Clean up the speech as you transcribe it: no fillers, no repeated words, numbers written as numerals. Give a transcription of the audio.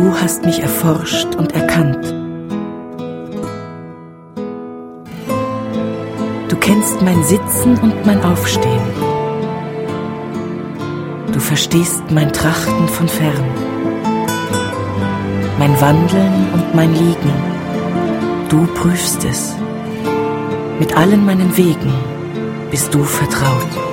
du hast mich erforscht und erkannt. Du kennst mein Sitzen und mein Aufstehen. Du verstehst mein Trachten von fern, mein Wandeln und mein Liegen. Du prüfst es. Mit allen meinen Wegen bist du vertraut.